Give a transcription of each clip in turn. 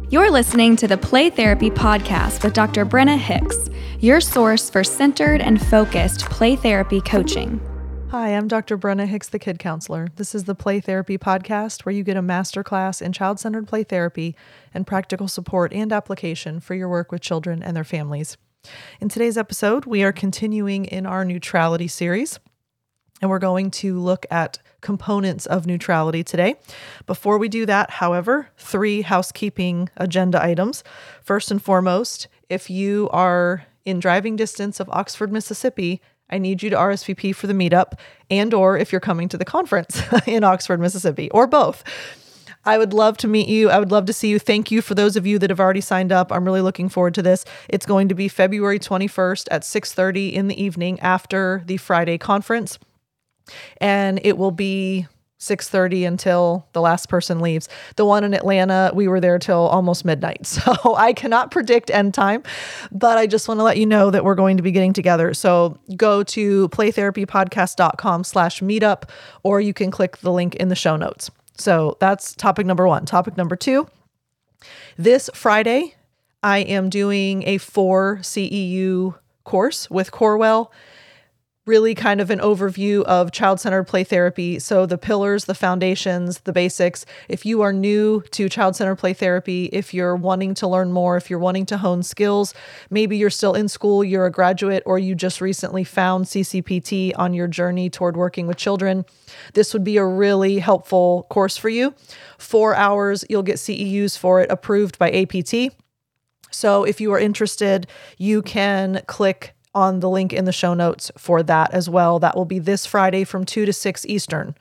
You're listening to the Play Therapy Podcast with Dr. Brenna Hicks, your source for centered and focused play therapy coaching. Hi, I'm Dr. Brenna Hicks, the Kid Counselor. This is the Play Therapy Podcast, where you get a masterclass in child-centered play therapy and practical support and application for your work with children and their families. In today's episode, we are continuing in our neutrality series, and we're going to look at components of neutrality today. Before we do that, however, 3 housekeeping agenda items. First and foremost, if you are in driving distance of Oxford, Mississippi, I need you to RSVP for the meetup, and or if you're coming to the conference in Oxford, Mississippi, or both. I would love to meet you. I would love to see you. Thank you for those of you that have already signed up. I'm really looking forward to this. It's going to be February 21st at 6:30 in the evening after the Friday conference. And it will be 6:30 until the last person leaves. The one in Atlanta, we were there till almost midnight. So I cannot predict end time, but I just want to let you know that we're going to be getting together. So go to playtherapypodcast.com/meetup, or you can click the link in the show notes. So that's topic number 1. Topic number 2, this Friday, I am doing a 4 CEU course with Corewell. Really kind of an overview of child-centered play therapy. So the pillars, the foundations, the basics. If you are new to child-centered play therapy, if you're wanting to learn more, if you're wanting to hone skills, maybe you're still in school, you're a graduate, or you just recently found CCPT on your journey toward working with children, this would be a really helpful course for you. 4 hours, you'll get CEUs for it approved by APT. So if you are interested, you can click on the link in the show notes for that as well. That will be this Friday from 2 to 6 Eastern.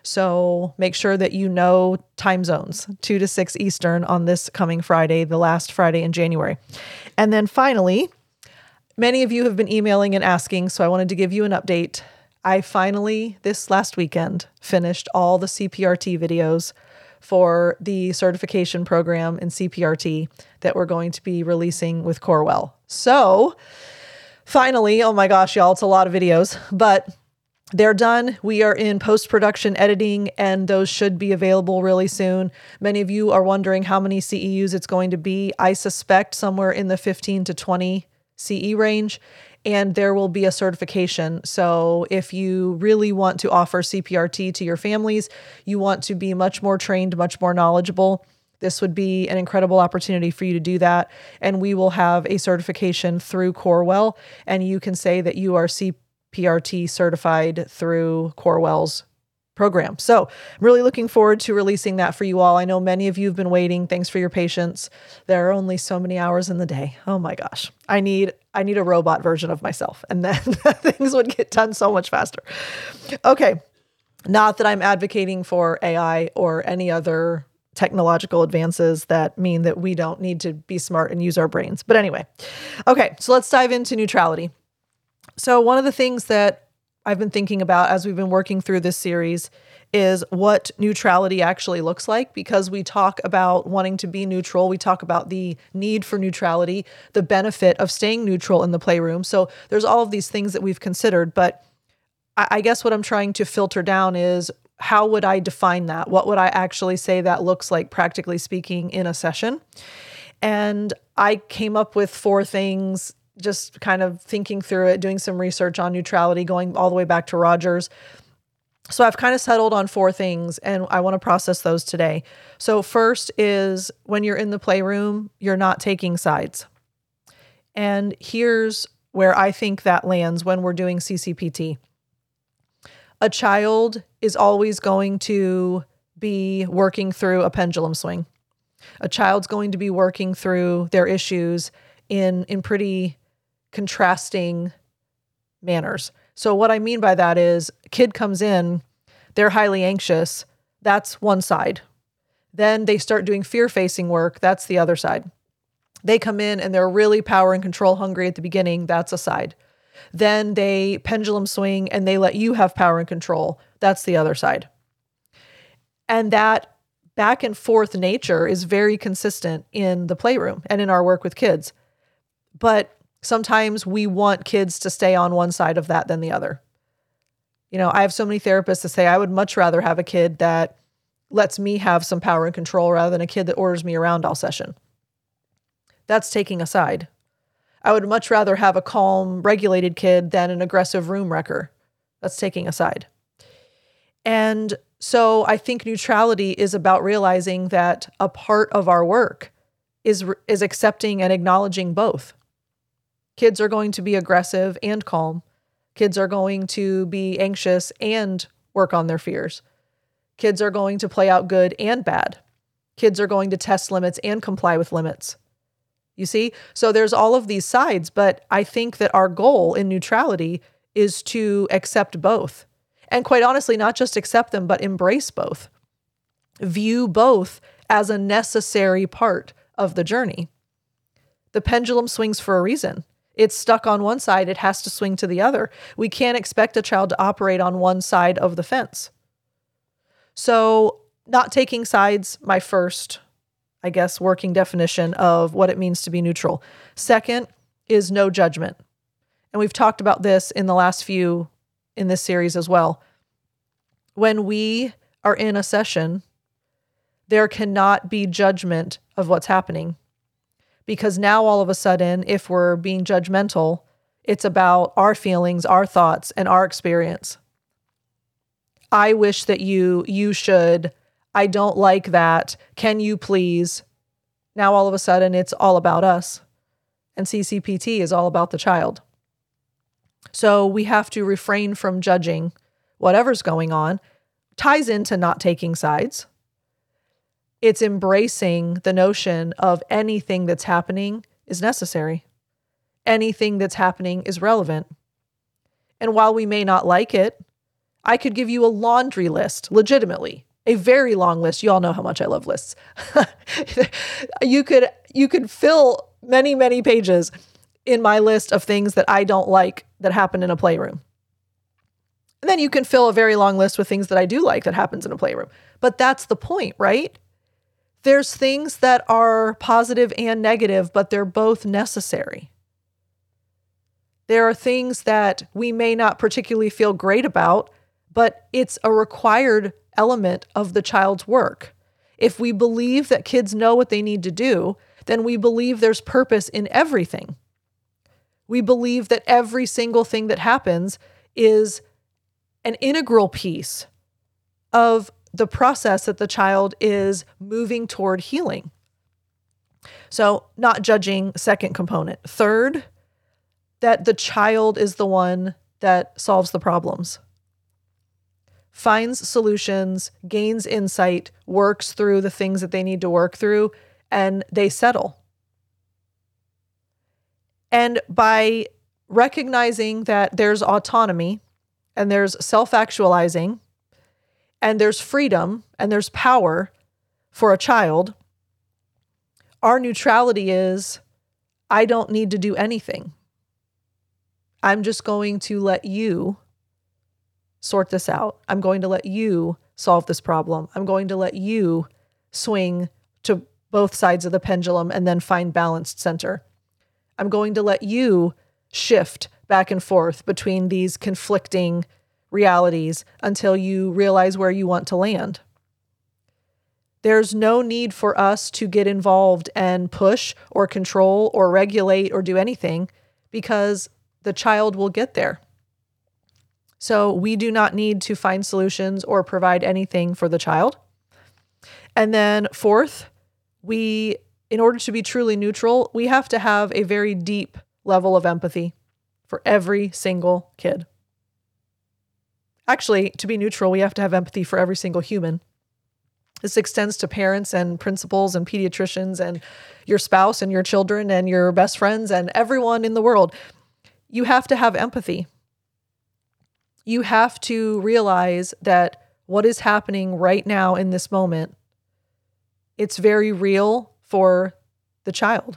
So make sure that you know time zones, 2 to 6 Eastern on this coming Friday, the last Friday in January. And then finally, many of you have been emailing and asking, so I wanted to give you an update. I finally, this last weekend, finished all the CPRT videos for the certification program in CPRT that we're going to be releasing with Corewell. So finally, oh my gosh, y'all, it's a lot of videos, but they're done. We are in post-production editing, and those should be available really soon. Many of you are wondering how many CEUs it's going to be. I suspect somewhere in the 15 to 20 CE range, and there will be a certification. So if you really want to offer CPRT to your families, you want to be much more trained, much more knowledgeable, this would be an incredible opportunity for you to do that. And we will have a certification through Corewell, and you can say that you are CPRT certified through Corewell's program. So I'm really looking forward to releasing that for you all. I know many of you have been waiting. Thanks for your patience. There are only so many hours in the day. Oh my gosh. I need a robot version of myself, and then things would get done so much faster. Okay. Not that I'm advocating for AI or any other technological advances that mean that we don't need to be smart and use our brains. But anyway, okay, so let's dive into neutrality. So one of the things that I've been thinking about as we've been working through this series is what neutrality actually looks like, because we talk about wanting to be neutral. We talk about the need for neutrality, the benefit of staying neutral in the playroom. So there's all of these things that we've considered, but I guess what I'm trying to filter down is, how would I define that? What would I actually say that looks like, practically speaking, in a session? And I came up with 4 things, just kind of thinking through it, doing some research on neutrality, going all the way back to Rogers. So I've kind of settled on 4 things, and I want to process those today. So first is, when you're in the playroom, you're not taking sides. And here's where I think that lands when we're doing CCPT. A child is always going to be working through a pendulum swing. A child's going to be working through their issues in pretty contrasting manners. So what I mean by that is, a kid comes in, they're highly anxious. That's one side. Then they start doing fear-facing work. That's the other side. They come in and they're really power and control hungry at the beginning. That's a side. Then they pendulum swing and they let you have power and control. That's the other side. And that back and forth nature is very consistent in the playroom and in our work with kids. But sometimes we want kids to stay on one side of that than the other. You know, I have so many therapists that say, I would much rather have a kid that lets me have some power and control rather than a kid that orders me around all session. That's taking a side. I would much rather have a calm, regulated kid than an aggressive room wrecker. That's taking a side. And so I think neutrality is about realizing that a part of our work is accepting and acknowledging both. Kids are going to be aggressive and calm. Kids are going to be anxious and work on their fears. Kids are going to play out good and bad. Kids are going to test limits and comply with limits. You see? So there's all of these sides, but I think that our goal in neutrality is to accept both. And quite honestly, not just accept them, but embrace both. View both as a necessary part of the journey. The pendulum swings for a reason. It's stuck on one side, it has to swing to the other. We can't expect a child to operate on one side of the fence. So, not taking sides, my first, I guess, working definition of what it means to be neutral. Second is no judgment. And we've talked about this in the last few in this series as well. When we are in a session, there cannot be judgment of what's happening. Because now all of a sudden, if we're being judgmental, it's about our feelings, our thoughts, and our experience. I wish that you should, I don't like that, can you please? Now all of a sudden, it's all about us. And CCPT is all about the child. So we have to refrain from judging whatever's going on. Ties into not taking sides. It's embracing the notion of anything that's happening is necessary. Anything that's happening is relevant. And while we may not like it, I could give you a laundry list, legitimately, a very long list. You all know how much I love lists. You could fill many, many pages in my list of things that I don't like that happen in a playroom. And then you can fill a very long list with things that I do like that happens in a playroom. But that's the point, right? There's things that are positive and negative, but they're both necessary. There are things that we may not particularly feel great about, but it's a required element of the child's work. If we believe that kids know what they need to do, then we believe there's purpose in everything. We believe that every single thing that happens is an integral piece of the process that the child is moving toward healing. So, not judging, second component. Third, that the child is the one that solves the problems. Finds solutions, gains insight, works through the things that they need to work through, and they settle. And by recognizing that there's autonomy and there's self-actualizing and there's freedom and there's power for a child, our neutrality is, I don't need to do anything. I'm just going to let you sort this out. I'm going to let you solve this problem. I'm going to let you swing to both sides of the pendulum and then find balanced center. I'm going to let you shift back and forth between these conflicting realities until you realize where you want to land. There's no need for us to get involved and push or control or regulate or do anything because the child will get there. So we do not need to find solutions or provide anything for the child. And then fourth, in order to be truly neutral, we have to have a very deep level of empathy for every single kid. Actually, to be neutral, we have to have empathy for every single human. This extends to parents and principals and pediatricians and your spouse and your children and your best friends and everyone in the world. You have to have empathy. You have to realize that what is happening right now in this moment, it's very real for the child.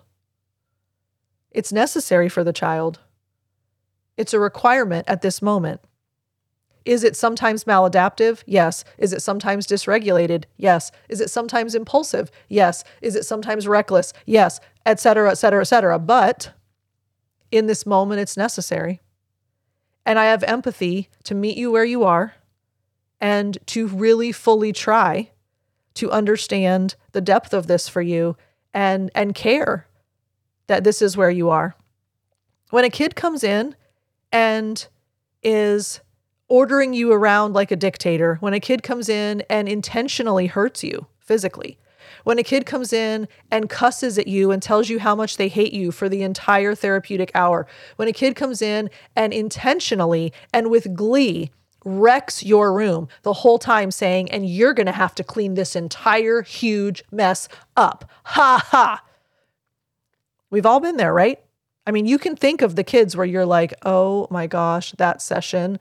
It's necessary for the child. It's a requirement at this moment. Is it sometimes maladaptive? Yes. Is it sometimes dysregulated? Yes. Is it sometimes impulsive? Yes. Is it sometimes reckless? Yes, et cetera, et cetera, et cetera. But in this moment, it's necessary. And I have empathy to meet you where you are and to really fully try to understand the depth of this for you and care that this is where you are. When a kid comes in and is ordering you around like a dictator, when a kid comes in and intentionally hurts you physically, when a kid comes in and cusses at you and tells you how much they hate you for the entire therapeutic hour, when a kid comes in and intentionally and with glee wrecks your room the whole time saying, and you're going to have to clean this entire huge mess up. Ha ha. We've all been there, right? I mean, you can think of the kids where you're like, oh my gosh, that session,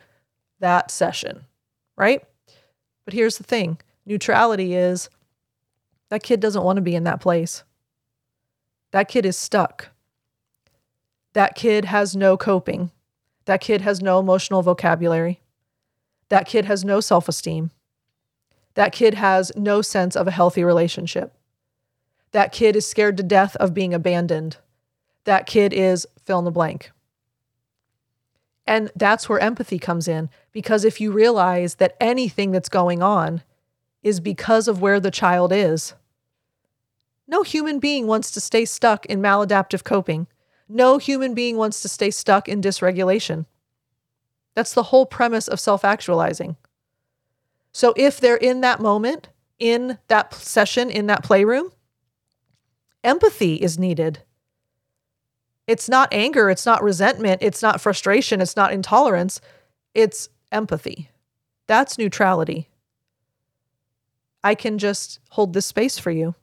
right? But here's the thing. Neutrality is that kid doesn't want to be in that place. That kid is stuck. That kid has no coping. That kid has no emotional vocabulary. That kid has no self-esteem. That kid has no sense of a healthy relationship. That kid is scared to death of being abandoned. That kid is fill in the blank. And that's where empathy comes in, because if you realize that anything that's going on is because of where the child is, no human being wants to stay stuck in maladaptive coping. No human being wants to stay stuck in dysregulation. That's the whole premise of self-actualizing. So if they're in that moment, in that session, in that playroom, empathy is needed. It's not anger, it's not resentment, it's not frustration, it's not intolerance, it's empathy. That's neutrality. I can just hold this space for you.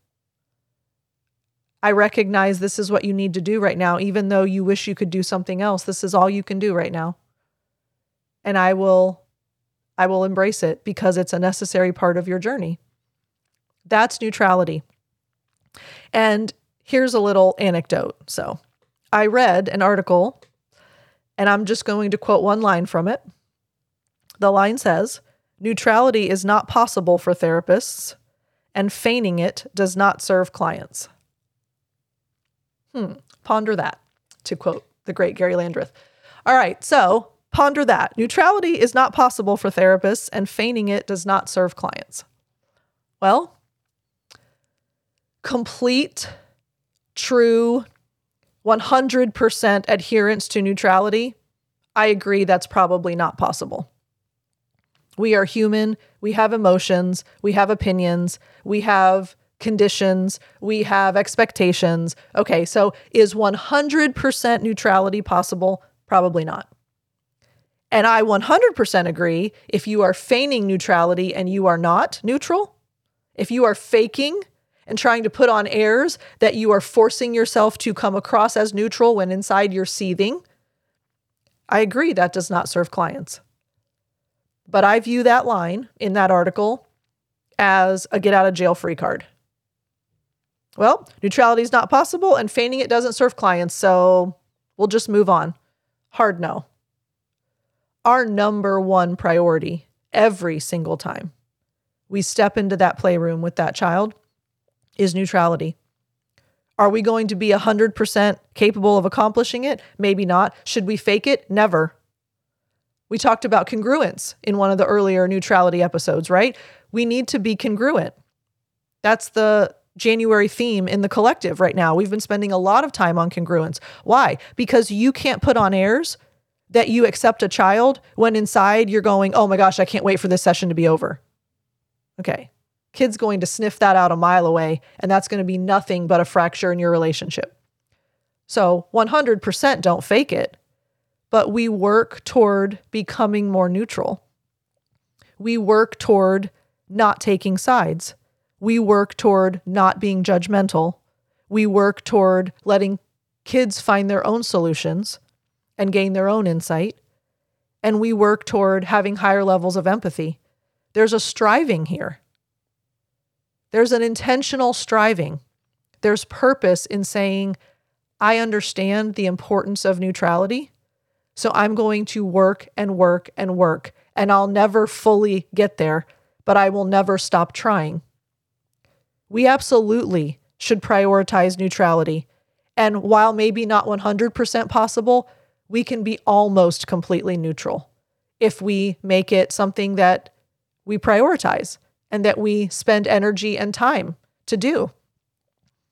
I recognize this is what you need to do right now, even though you wish you could do something else. This is all you can do right now. And I will embrace it because it's a necessary part of your journey. That's neutrality. And here's a little anecdote. So I read an article, and I'm just going to quote one line from it. The line says, "Neutrality is not possible for therapists, and feigning it does not serve clients." Ponder that, to quote the great Gary Landreth. All right, so ponder that. Neutrality is not possible for therapists, and feigning it does not serve clients. Well, complete, true, 100% adherence to neutrality, I agree that's probably not possible. We are human. We have emotions. We have opinions. We have conditions. We have expectations. Okay, so is 100% neutrality possible? Probably not. And I 100% agree, if you are feigning neutrality and you are not neutral, if you are faking and trying to put on airs that you are forcing yourself to come across as neutral when inside you're seething, I agree that does not serve clients. But I view that line in that article as a get out of jail free card. Well, neutrality is not possible and feigning it doesn't serve clients, so we'll just move on. Hard no. Our number one priority every single time we step into that playroom with that child is neutrality. Are we going to be 100% capable of accomplishing it? Maybe not. Should we fake it? Never. We talked about congruence in one of the earlier neutrality episodes, right? We need to be congruent. That's the January theme in the collective right now. We've been spending a lot of time on congruence. Why? Because you can't put on airs that you accept a child when inside you're going, oh my gosh, I can't wait for this session to be over. Okay. Kid's going to sniff that out a mile away, and that's going to be nothing but a fracture in your relationship. So 100% don't fake it, but we work toward becoming more neutral. We work toward not taking sides. We work toward not being judgmental. We work toward letting kids find their own solutions and gain their own insight. And we work toward having higher levels of empathy. There's a striving here. There's an intentional striving. There's purpose in saying, I understand the importance of neutrality, so I'm going to work and work and work, and I'll never fully get there, but I will never stop trying. We absolutely should prioritize neutrality. And while maybe not 100% possible, we can be almost completely neutral if we make it something that we prioritize and that we spend energy and time to do.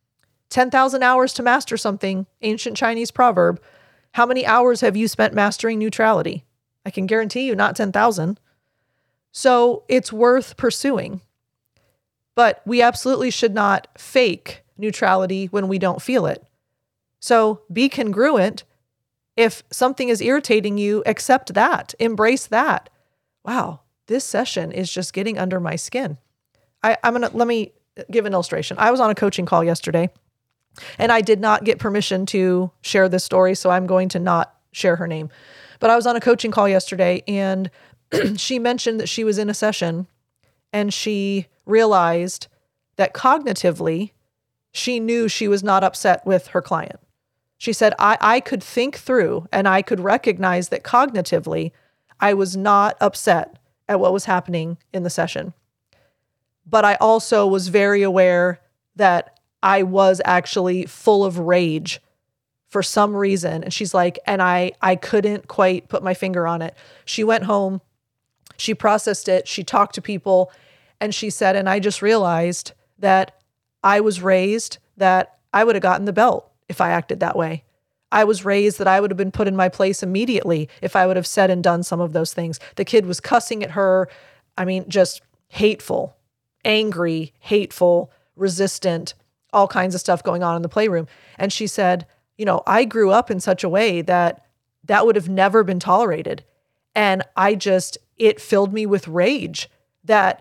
10,000 hours to master something, ancient Chinese proverb. How many hours have you spent mastering neutrality? I can guarantee you not 10,000. So it's worth pursuing. But we absolutely should not fake neutrality when we don't feel it. So be congruent. If something is irritating you, accept that, embrace that. Wow, this session is just getting under my skin. Let me give an illustration. I was on a coaching call yesterday, and I did not get permission to share this story, so I'm going to not share her name. But I was on a coaching call yesterday, and she mentioned that she was in a session, and she realized that cognitively, she knew she was not upset with her client. She said, I could think through and I could recognize that cognitively, I was not upset at what was happening in the session. But I also was very aware that I was actually full of rage for some reason. And she's like, and I couldn't quite put my finger on it. She went home, she processed it, she talked to people, and she said, and I just realized that I was raised that I would have gotten the belt if I acted that way. I was raised that I would have been put in my place immediately if I would have said and done some of those things. The kid was cussing at her. I mean, just hateful, angry, hateful, resistant, all kinds of stuff going on in the playroom. And she said, I grew up in such a way that would have never been tolerated. And it filled me with rage that,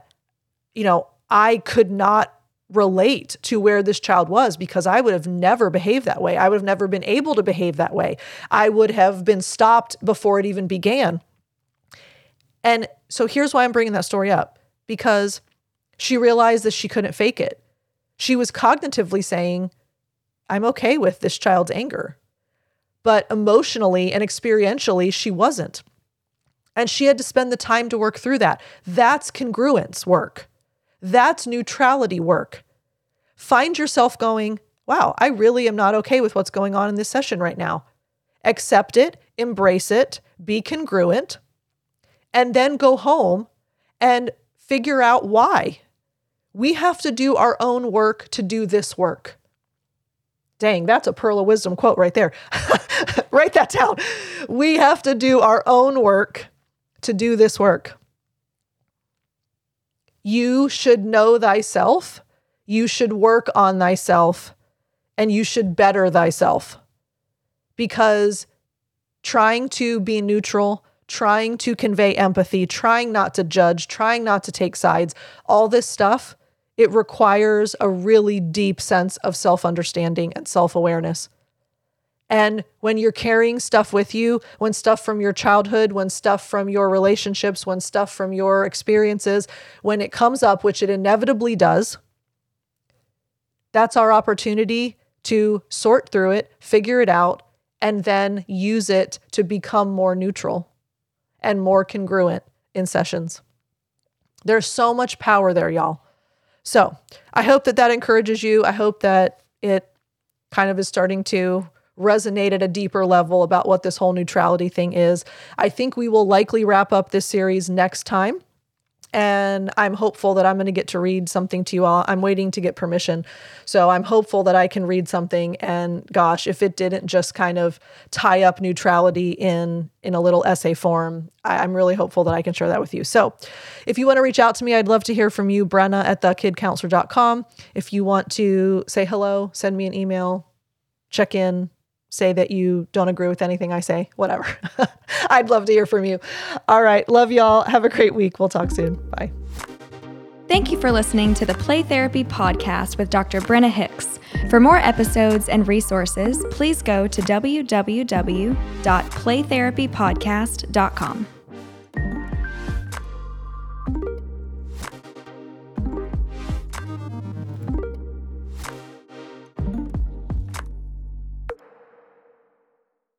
I could not relate to where this child was because I would have never behaved that way. I would have never been able to behave that way. I would have been stopped before it even began. And so here's why I'm bringing that story up, because she realized that she couldn't fake it. She was cognitively saying, I'm okay with this child's anger, but emotionally and experientially, she wasn't. And she had to spend the time to work through that. That's congruence work. That's neutrality work. Find yourself going, wow, I really am not okay with what's going on in this session right now. Accept it, embrace it, be congruent, and then go home and figure out why. We have to do our own work to do this work. Dang, that's a pearl of wisdom quote right there. Write that down. We have to do our own work to do this work. You should know thyself, you should work on thyself, and you should better thyself. Because trying to be neutral, trying to convey empathy, trying not to judge, trying not to take sides, all this stuff, it requires a really deep sense of self-understanding and self-awareness. And when you're carrying stuff with you, when stuff from your childhood, when stuff from your relationships, when stuff from your experiences, when it comes up, which it inevitably does, that's our opportunity to sort through it, figure it out, and then use it to become more neutral and more congruent in sessions. There's so much power there, y'all. So I hope that encourages you. I hope that it kind of is starting to resonate at a deeper level about what this whole neutrality thing is. I think we will likely wrap up this series next time. And I'm hopeful that I'm going to get to read something to you all. I'm waiting to get permission. So I'm hopeful that I can read something. And gosh, if it didn't just kind of tie up neutrality in a little essay form, I'm really hopeful that I can share that with you. So if you want to reach out to me, I'd love to hear from you, Brenna at thekidcounselor.com. If you want to say hello, send me an email, check in, say that you don't agree with anything I say, whatever. I'd love to hear from you. All right. Love y'all. Have a great week. We'll talk soon. Bye. Thank you for listening to the Play Therapy Podcast with Dr. Brenna Hicks. For more episodes and resources, please go to www.playtherapypodcast.com.